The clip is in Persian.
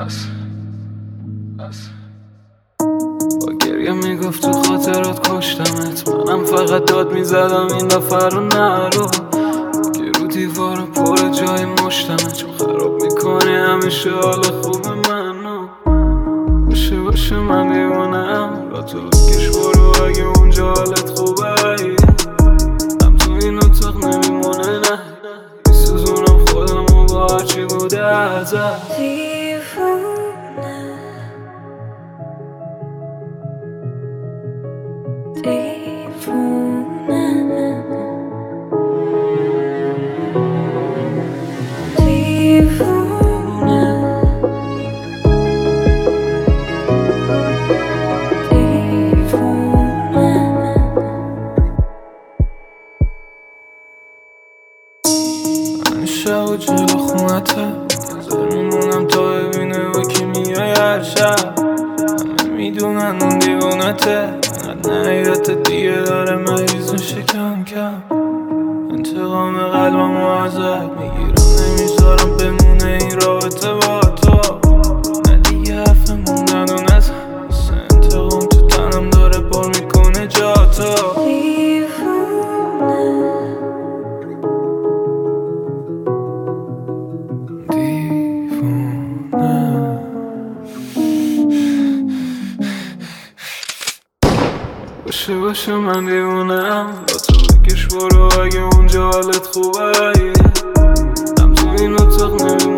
با گریه میگفت تو خاطرات کشتمت، منم فقط داد میزدم این دفعه رو نرو که رو دیوارو پر جای مشتمت، چون خراب میکنی همیشه حال خوب منو. باشه من دیوانم، را تو بکش برو اگه اونجا حالت خوبه. هم تو این اتاق نمیمونه نه، میسوزونم خودمو با هرچی بوده ازت. من شب و جلو خونته نظر میمونم تا ببینه با کی میای هر شب. همه میدونن اون دیوانته، نهایت دیگه داره مریض میشه کم کم. انتقام قلبمو ازت میگیرم، نمیذارم بمونه این رابطه با تو. نه دیگه حرف موندن و نزن، انتقام تو تنم داره پر میکنه جا تو. باشه من دیوونم، با تو بکش برو اگه اونجا حالت خوبه. هم تو این اتاق